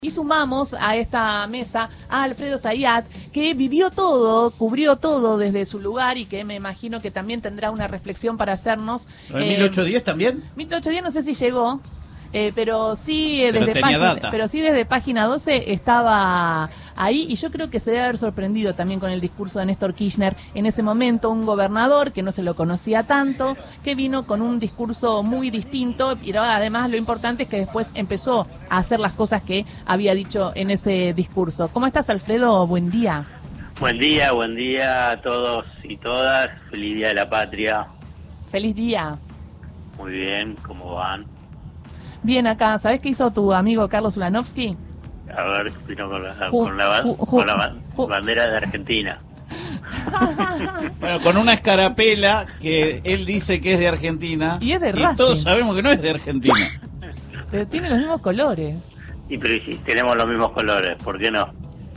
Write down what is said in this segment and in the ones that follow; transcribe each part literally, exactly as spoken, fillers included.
Y sumamos a esta mesa a Alfredo Zayat, que vivió todo, cubrió todo desde su lugar y que me imagino que también tendrá una reflexión para hacernos. ¿En eh, mil ochocientos diez también? mil ochocientos diez no sé si llegó, eh, pero sí pero desde página, data. pero sí desde página doce estaba ahí, y yo creo que se debe haber sorprendido también con el discurso de Néstor Kirchner en ese momento, un gobernador que no se lo conocía tanto, que vino con un discurso muy distinto, pero además lo importante es que después empezó a hacer las cosas que había dicho en ese discurso. ¿Cómo estás, Alfredo? Buen día. Buen día, buen día a todos y todas. Feliz Día de la Patria. Feliz día. Muy bien, ¿cómo van? Bien acá. ¿Sabés qué hizo tu amigo Carlos Ulanovsky? A ver, vino con la, Ju, con la, ju, con la ju, bandera de Argentina. Bueno, con una escarapela que él dice que es de Argentina. Y es de y Racing. todos sabemos que no es de Argentina. Pero tiene los mismos colores. Y pero si tenemos los mismos colores, ¿por qué no?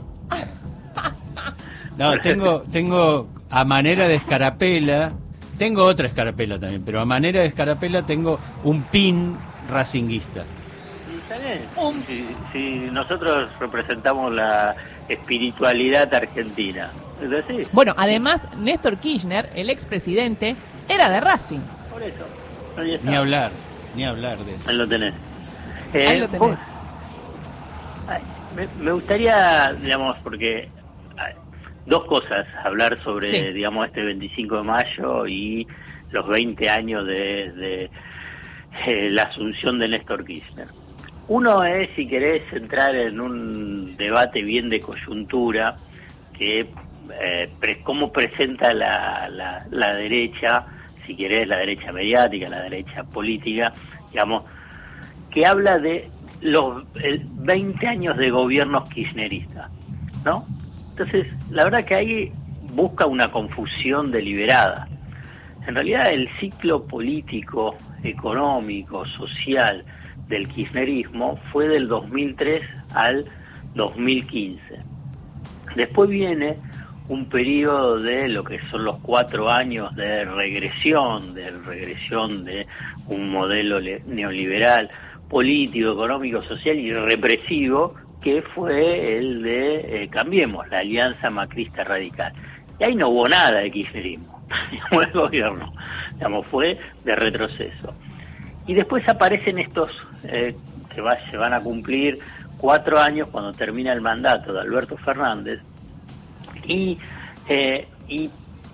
No, tengo, tengo a manera de escarapela, tengo otra escarapela también, pero a manera de escarapela tengo un pin racinguista. Y está bien. Um. Si, si nosotros representamos la espiritualidad argentina. ¿Es así? Bueno, además, Néstor Kirchner, el expresidente, era de Racing. Por eso. Ahí está. Ni hablar, ni hablar de eso. Ahí lo tenés. Eh, Ahí lo tenés. Vos, ay, me, me gustaría, digamos, porque ay, dos cosas, hablar sobre, sí. digamos, este veinticinco de mayo y los veinte años de, de eh, la asunción de Néstor Kirchner. Uno es, si querés, entrar en un debate bien de coyuntura, que eh, pre, cómo presenta la, la, la derecha, si querés, la derecha mediática, la derecha política, digamos, que habla de los el veinte años de gobiernos kirchneristas, ¿no? Entonces, la verdad que ahí busca una confusión deliberada. En realidad, el ciclo político, económico, social del kirchnerismo fue del dos mil tres al dos mil quince. Después viene un periodo de lo que son los cuatro años de regresión, de regresión de un modelo neoliberal, político, económico, social y represivo, que fue el de eh, Cambiemos, la alianza macrista radical. Y ahí no hubo nada de kirchnerismo, el gobierno, digamos, fue de retroceso. Y después aparecen estos eh, que va, se van a cumplir cuatro años cuando termina el mandato de Alberto Fernández, y, eh, y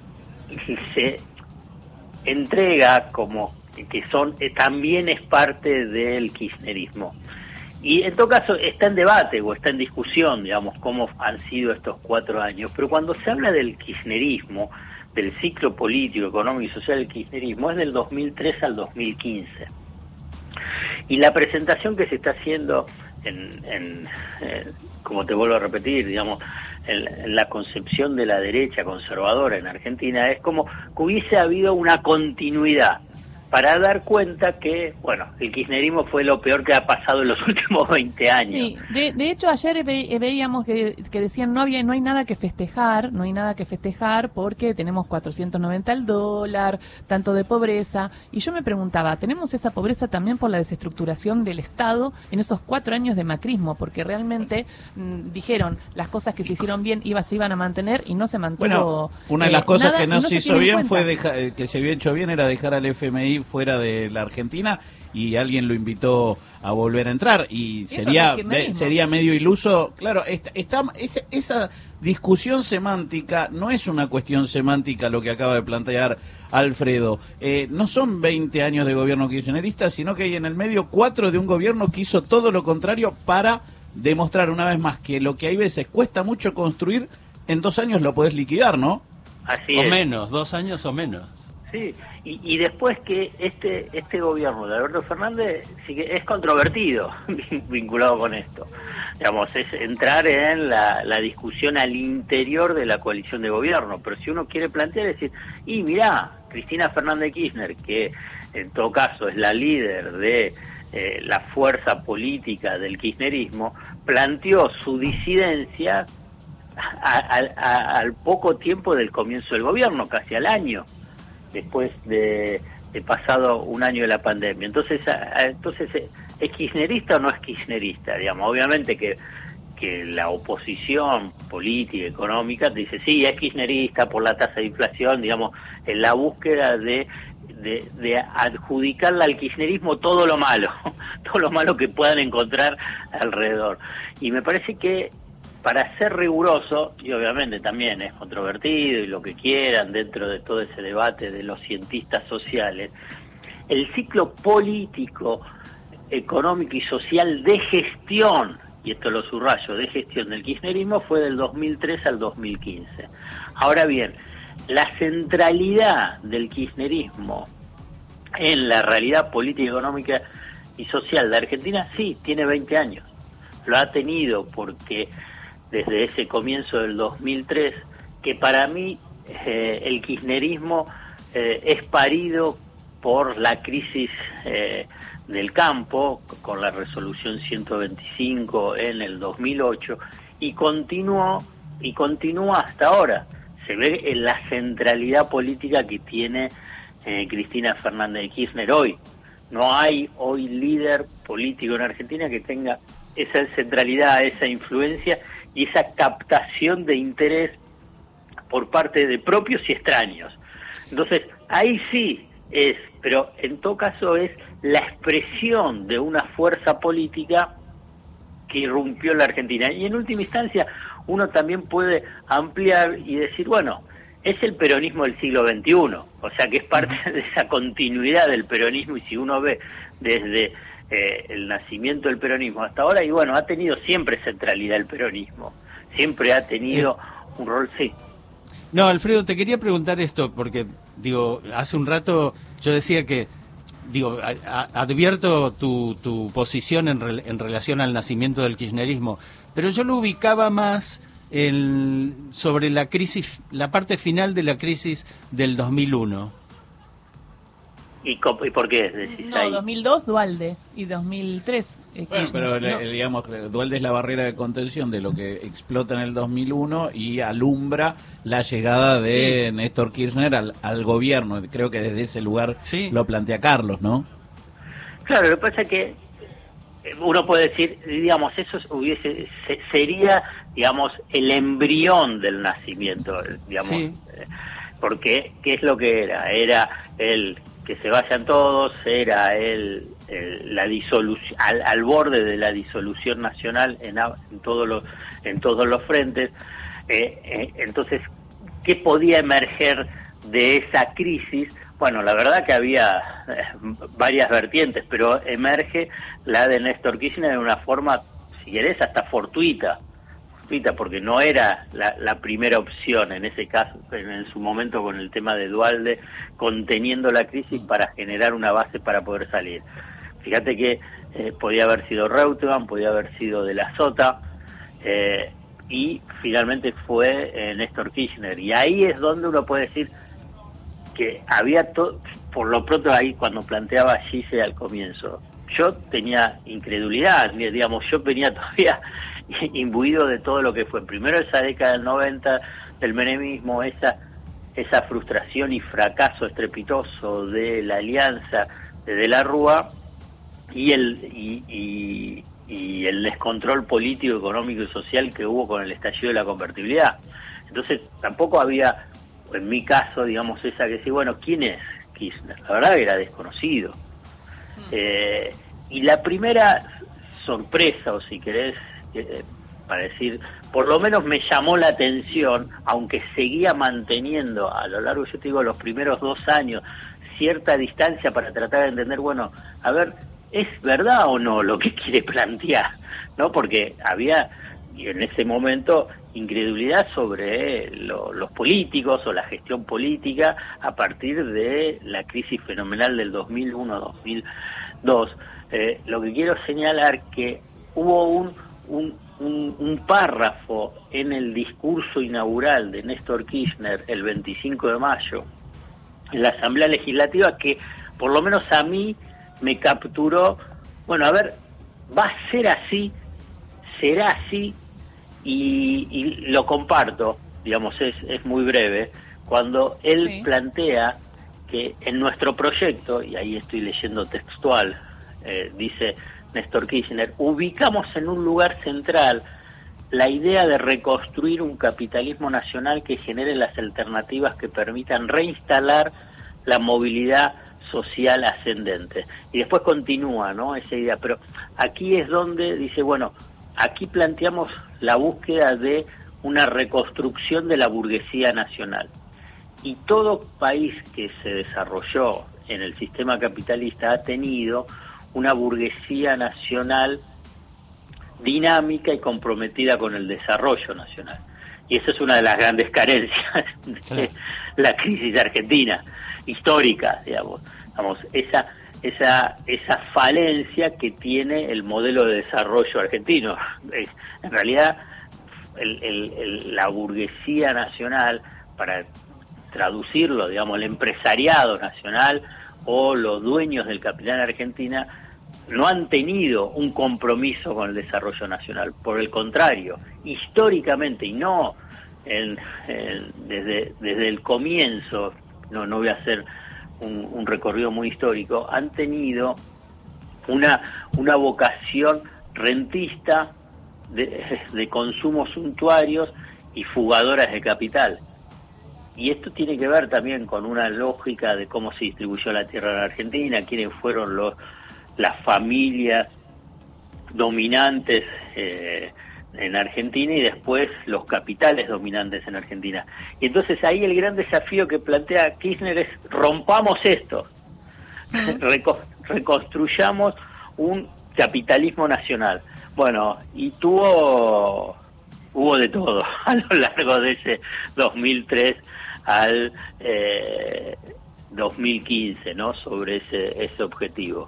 se entrega como que son eh, también es parte del kirchnerismo. Y en todo caso está en debate o está en discusión, digamos, cómo han sido estos cuatro años, pero cuando se habla del kirchnerismo, del ciclo político, económico y social del kirchnerismo, es del dos mil tres al dos mil quince. Y la presentación que se está haciendo, en, en eh, como te vuelvo a repetir, digamos, en, en la concepción de la derecha conservadora en Argentina, es como que hubiese habido una continuidad para dar cuenta que, bueno, el kirchnerismo fue lo peor que ha pasado en los últimos veinte años. Sí, de, de hecho ayer ve, veíamos que, que decían no había no hay nada que festejar, no hay nada que festejar porque tenemos cuatrocientos noventa el dólar, tanto de pobreza, y yo me preguntaba, ¿tenemos esa pobreza también por la desestructuración del Estado en esos cuatro años de macrismo? Porque realmente mmm, dijeron las cosas que se hicieron bien iba, se iban a mantener y no se mantuvo. Bueno, una de las eh, cosas nada, que no, no se, se hizo bien en fue dejar, que se había hecho bien era dejar al F M I fuera de la Argentina, y alguien lo invitó a volver a entrar, y sería me, sería medio iluso. Claro, esta, esta, esa, esa discusión semántica no es una cuestión semántica lo que acaba de plantear Alfredo. Eh, no son veinte años de gobierno kirchnerista, sino que hay en el medio cuatro de un gobierno que hizo todo lo contrario para demostrar una vez más que lo que hay veces cuesta mucho construir, en dos años lo podés liquidar, ¿no? Así o es. menos, dos años o menos. Sí, y, y después que este este gobierno de Alberto Fernández sí que es controvertido vinculado con esto. Digamos, es entrar en la, la discusión al interior de la coalición de gobierno, pero si uno quiere plantear, es decir, y mirá, Cristina Fernández Kirchner, que en todo caso es la líder de eh, la fuerza política del kirchnerismo, planteó su disidencia a, a, a, al poco tiempo del comienzo del gobierno, casi al año, después de, de pasado un año de la pandemia. Entonces, a, entonces ¿es kirchnerista o no es kirchnerista? Digamos, obviamente que que la oposición política, económica, te dice, sí, es kirchnerista por la tasa de inflación, digamos, en la búsqueda de, de, de adjudicarle al kirchnerismo todo lo malo, todo lo malo que puedan encontrar alrededor. Y me parece que para ser riguroso, y obviamente también es controvertido y lo que quieran dentro de todo ese debate de los cientistas sociales, el ciclo político, económico y social de gestión, y esto lo subrayo, de gestión del kirchnerismo fue del dos mil tres al dos mil quince. Ahora bien, la centralidad del kirchnerismo en la realidad política, económica y social de Argentina, sí, tiene veinte años. Lo ha tenido porque desde ese comienzo del dos mil tres, que para mí eh, el kirchnerismo eh, es parido por la crisis eh, del campo, con la resolución ciento veinticinco en el dos mil ocho, y continuó, y continúa hasta ahora. Se ve en la centralidad política que tiene eh, Cristina Fernández de Kirchner hoy. No hay hoy líder político en Argentina que tenga esa centralidad, esa influencia y esa captación de interés por parte de propios y extraños. Entonces, ahí sí es, pero en todo caso es la expresión de una fuerza política que irrumpió en la Argentina. Y en última instancia, uno también puede ampliar y decir, bueno, es el peronismo del siglo veintiuno, o sea que es parte de esa continuidad del peronismo, y si uno ve desde eh, el nacimiento del peronismo hasta ahora, y bueno, ha tenido siempre centralidad el peronismo, siempre ha tenido eh. un rol, sí. No, Alfredo, te quería preguntar esto, porque, digo, hace un rato yo decía que, digo, a, a, advierto tu, tu posición en, re, en relación al nacimiento del kirchnerismo, pero yo lo ubicaba más el, sobre la crisis, la parte final de la crisis del dos mil uno. ¿Y, ¿Y por qué decís no, ahí? dos mil dos Duhalde y dos mil tres eh, bueno, pero no. le, digamos, Duhalde es la barrera de contención de lo que explota en el dos mil uno y alumbra la llegada de sí. Néstor Kirchner al, al gobierno. Creo que desde ese lugar sí. lo plantea Carlos, ¿no? Claro, lo que pasa es que uno puede decir, digamos, eso hubiese sería, digamos, el embrión del nacimiento, digamos, sí. porque ¿qué es lo que era? Era el que se vayan todos, era el, el la disolución al, al borde de la disolución nacional en, en todos los en todos los frentes. Eh, eh, entonces, ¿qué podía emerger de esa crisis? Bueno, la verdad que había eh, varias vertientes, pero emerge la de Néstor Kirchner de una forma, si querés, hasta fortuita, fortuita porque no era la, la primera opción en ese caso, en, en su momento con el tema de Duhalde, conteniendo la crisis para generar una base para poder salir. Fíjate que eh, podía haber sido Reutemann, podía haber sido de la Sota, eh, y finalmente fue eh, Néstor Kirchner. Y ahí es donde uno puede decir que había todo, por lo pronto ahí cuando planteaba Gise al comienzo, yo tenía incredulidad, digamos, yo venía todavía imbuido de todo lo que fue primero esa década del noventa del menemismo, esa esa frustración y fracaso estrepitoso de la alianza de De la Rúa y el y, y, y el descontrol político, económico y social que hubo con el estallido de la convertibilidad. Entonces tampoco había, en mi caso, digamos, esa que decía, bueno, ¿quién es Kirchner? La verdad que era desconocido. Mm. Eh, y la primera sorpresa, o si querés, eh, para decir, por lo menos me llamó la atención, aunque seguía manteniendo a lo largo, yo te digo, los primeros dos años, cierta distancia para tratar de entender, bueno, a ver, ¿es verdad o no lo que quiere plantear? ¿No? Porque había, y en ese momento, incredulidad sobre lo, los políticos o la gestión política a partir de la crisis fenomenal del dos mil uno dos mil dos. Eh, lo que quiero señalar que hubo un, un, un, un párrafo en el discurso inaugural de Néstor Kirchner el veinticinco de mayo en la Asamblea Legislativa que por lo menos a mí me capturó, bueno, a ver, va a ser así, será así. Y, y lo comparto, digamos, es, es muy breve, cuando él sí. plantea que en nuestro proyecto, y ahí estoy leyendo textual, eh, dice, Néstor Kirchner, ubicamos en un lugar central la idea de reconstruir un capitalismo nacional que genere las alternativas que permitan reinstalar la movilidad social ascendente. Y después continúa, ¿no?, esa idea, pero aquí es donde dice, bueno, aquí planteamos la búsqueda de una reconstrucción de la burguesía nacional. Y todo país que se desarrolló en el sistema capitalista ha tenido una burguesía nacional dinámica y comprometida con el desarrollo nacional. Y esa es una de las grandes carencias de claro. la crisis argentina, histórica, digamos. Vamos, esa, esa, esa falencia que tiene el modelo de desarrollo argentino. En realidad, el, el, el, la burguesía nacional, para traducirlo, digamos, el empresariado nacional o los dueños del capital en Argentina, no han tenido un compromiso con el desarrollo nacional. Por el contrario, históricamente, y no en, en, desde, desde el comienzo, no, no voy a hacer un, un recorrido muy histórico, han tenido una, una vocación rentista de, de consumos suntuarios y fugadoras de capital. Y esto tiene que ver también con una lógica de cómo se distribuyó la tierra en Argentina, quiénes fueron los las familias dominantes eh, en Argentina y después los capitales dominantes en Argentina. Y entonces ahí el gran desafío que plantea Kirchner es: rompamos esto, Reco reconstruyamos un capitalismo nacional. Bueno, y tuvo hubo de todo a lo largo de ese dos mil tres al eh, dos mil quince, ¿no?, sobre ese, ese objetivo.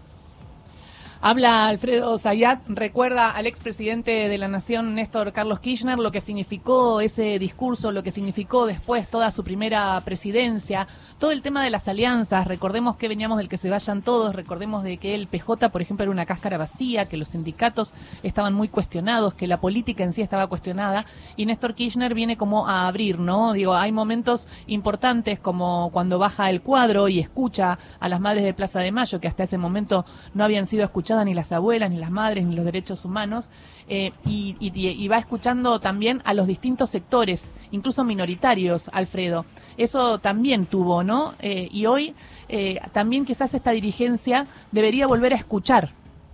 Habla Alfredo Zayat, recuerda al expresidente de la Nación, Néstor Carlos Kirchner, lo que significó ese discurso, lo que significó después toda su primera presidencia, todo el tema de las alianzas. Recordemos que veníamos del que se vayan todos, recordemos de que el P J, por ejemplo, era una cáscara vacía, que los sindicatos estaban muy cuestionados, que la política en sí estaba cuestionada, y Néstor Kirchner viene como a abrir, ¿no? Digo, hay momentos importantes como cuando baja el cuadro y escucha a las madres de Plaza de Mayo, que hasta ese momento no habían sido escuchadas ni las abuelas, ni las madres, ni los derechos humanos, eh, y, y, y va escuchando también a los distintos sectores, incluso minoritarios, Alfredo. Eso también tuvo, ¿no? Eh, y hoy eh, también quizás esta dirigencia debería volver a escuchar.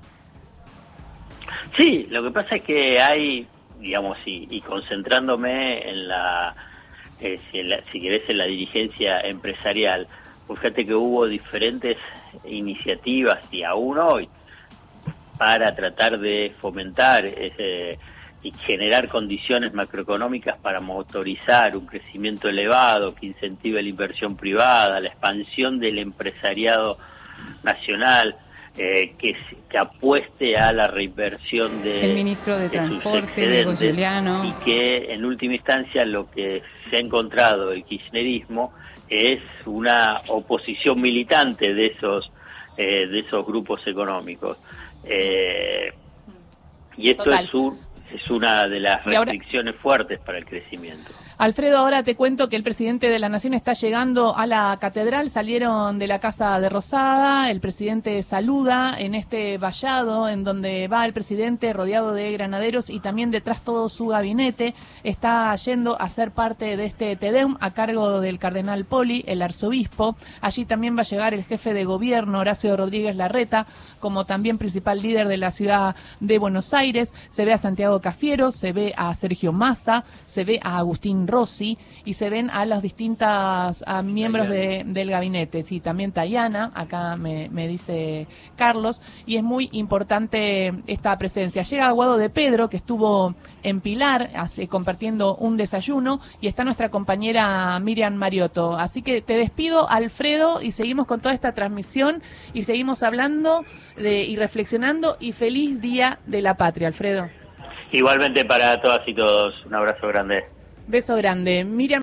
Sí, lo que pasa es que hay, digamos, y, y concentrándome en la, eh, si, en la, si querés, en la dirigencia empresarial, fíjate que hubo diferentes iniciativas, y aún hoy, para tratar de fomentar ese, y generar condiciones macroeconómicas para motorizar un crecimiento elevado que incentive la inversión privada, la expansión del empresariado nacional, eh, que, que apueste a la reinversión de el ministro de, de Transporte, Diego Giuliano, y que en última instancia lo que se ha encontrado el kirchnerismo es una oposición militante de esos eh, de esos grupos económicos. Eh, y esto es, un, es una de las restricciones ahora, fuertes para el crecimiento. Alfredo, ahora te cuento que el presidente de la Nación está llegando a la catedral, salieron de la Casa de Rosada, el presidente saluda en este vallado en donde va el presidente rodeado de granaderos y también detrás todo su gabinete, está yendo a ser parte de este Te Deum a cargo del cardenal Poli, el arzobispo. Allí también va a llegar el jefe de gobierno, Horacio Rodríguez Larreta, como también principal líder de la ciudad de Buenos Aires. Se ve a Santiago Cafiero, se ve a Sergio Massa, se ve a Agustín Rossi y se ven a los distintos a miembros de, del gabinete. Sí, también Tayana, acá me, me dice Carlos, y es muy importante esta presencia. Llega Guado de Pedro, que estuvo en Pilar hace, compartiendo un desayuno, y está nuestra compañera Miriam Mariotto. Así que te despido, Alfredo, y seguimos con toda esta transmisión y seguimos hablando de, y reflexionando, y feliz Día de la Patria, Alfredo. Igualmente para todas y todos, un abrazo grande. Beso grande. Miriam.